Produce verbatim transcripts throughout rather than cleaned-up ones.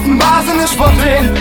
offenbar sie nicht vor denen,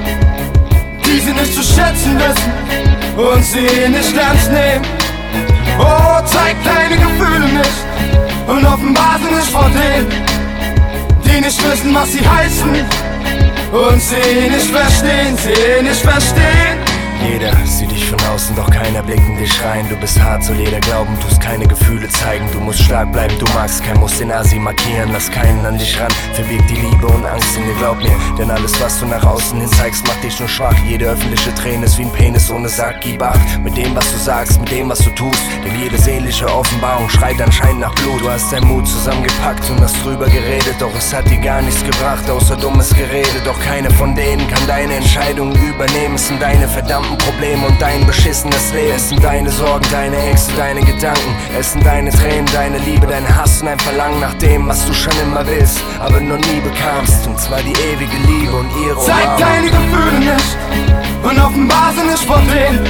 die sie nicht zu schätzen wissen und sie nicht ernst nehmen. Oh, zeigt deine Gefühle nicht und offenbar sie nicht vor denen, die nicht wissen, was sie heißen und sie nicht verstehen, sie nicht verstehen. Jeder sieht dich von außen, doch keiner blickt in dich rein. Du bist hart, soll jeder glauben, tust keine Gefühle zeigen. Du musst stark bleiben, du magst kein, musst den Asi markieren. Lass keinen an dich ran, verbirgt die Liebe und Angst in dir, glaub mir. Denn alles, was du nach außen hin zeigst, macht dich nur schwach. Jede öffentliche Träne ist wie ein Penis ohne Sack. Gib acht mit dem, was du sagst, mit dem, was du tust. Denn jede seelische Offenbarung schreit anscheinend nach Blut. Du hast deinen Mut zusammengepackt und hast drüber geredet, doch es hat dir gar nichts gebracht, außer dummes Gerede. Doch keine von denen kann deine Entscheidungen übernehmen. Es sind deine verdammten Probleme und dein beschissenes Leben. Es sind deine Sorgen, deine Ängste, deine Gedanken. Es sind deine Tränen, deine Liebe, dein Hass und dein Verlangen nach dem, was du schon immer willst, aber noch nie bekamst. Und zwar die ewige Liebe und ihre Umarmung. Zeig deine Gefühle nicht und offenbar sie nicht vor denen,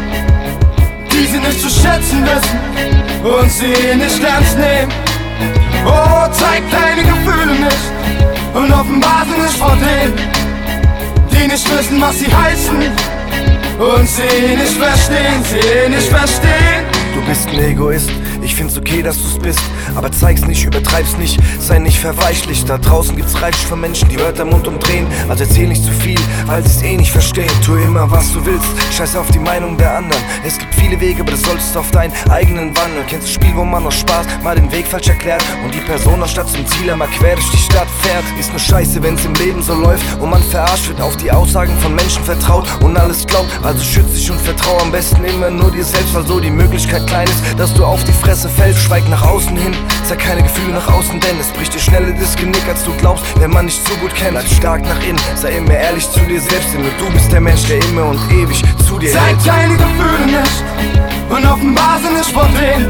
die sie nicht zu schätzen wissen und sie nicht ernst nehmen. Oh, zeig deine Gefühle nicht und offenbar sie nicht vor denen, die nicht wissen, was sie heißen und sie nicht verstehen, sie nicht verstehen. Du bist ein Egoist, ich find's okay, dass du's bist, aber zeig's nicht, übertreib's nicht, sei nicht verweichlich. Da draußen gibt's reichlich von Menschen, die Wörter im Mund umdrehen. Also erzähl nicht zu viel, weil sie's eh nicht verstehen. Tu immer, was du willst, scheiß auf die Meinung der anderen. Es gibt viele Wege, aber das solltest du auf deinen eigenen wandeln. Kennst du Spiel, wo man aus Spaß mal den Weg falsch erklärt und die Person aus Stadt zum Ziel einmal quer durch die Stadt fährt? Ist nur scheiße, wenn's im Leben so läuft und man verarscht wird, auf die Aussagen von Menschen vertraut und alles glaubt. Also schütz dich und vertrau am besten immer nur dir selbst, weil so die Möglichkeit klein ist, dass du auf die Fresse fällst. Schweig nach außen hin, zeig keine Gefühle nach außen, denn es bricht dir schneller das Genick, als du glaubst, wenn man nicht so gut kennt. Bleib stark nach innen, sei immer ehrlich zu dir selbst, denn nur du bist der Mensch, der immer und ewig zu dir hält. Zeig deine Gefühle nicht und offenbar sie nicht vor denen,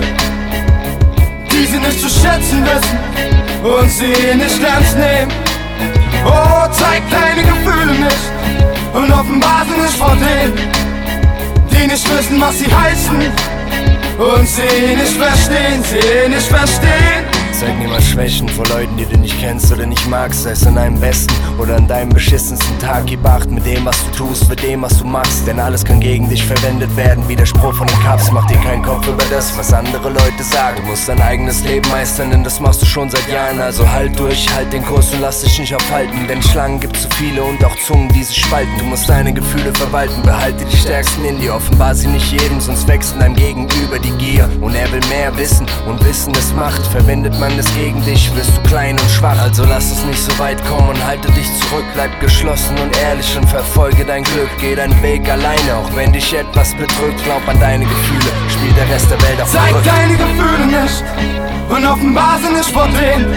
die sie nicht zu schätzen wissen und sie nicht ernst nehmen. Oh, zeig deine Gefühle nicht und offenbar sie nicht vor denen, die nicht wissen, was sie heißen und sie nicht verstehen, sie nicht verstehen. Zeig niemals Schwächen vor Leuten, die du nicht kennst oder nicht magst, sei es an deinem besten oder an deinem beschissensten Tag. Gib acht mit dem, was du tust, mit dem, was du machst, denn alles kann gegen dich verwendet werden. Widerspruch von den Cups, mach dir keinen Kopf über das, was andere Leute sagen. Du musst dein eigenes Leben meistern, denn das machst du schon seit Jahren. Also halt durch, halt den Kurs und lass dich nicht aufhalten, denn Schlangen gibt's zu viele und auch Zungen, die sich spalten. Du musst deine Gefühle verwalten, behalte die stärksten in dir, offenbar sie nicht jedem, sonst wächst in deinem Gegenüber die Gier. Und er will mehr wissen und Wissen ist Macht, verwendet man es gegen dich, wirst du klein und schwach. Also lass es nicht so weit kommen und halte dich zurück. Bleib geschlossen und ehrlich und verfolge dein Glück. Geh deinen Weg alleine, auch wenn dich etwas bedrückt. Glaub an deine Gefühle, spiel der Rest der Welt auf Zeig Rück. deine Gefühle nicht und offenbar sie nicht vor denen,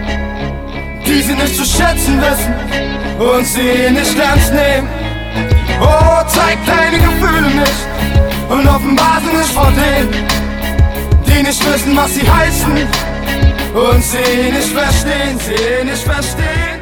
die sie nicht zu schätzen wissen und sie nicht ernst nehmen. Oh, zeig deine Gefühle nicht und offenbar sie nicht vor denen, die nicht wissen, was sie heißen und sie nicht verstehen, sie nicht verstehen.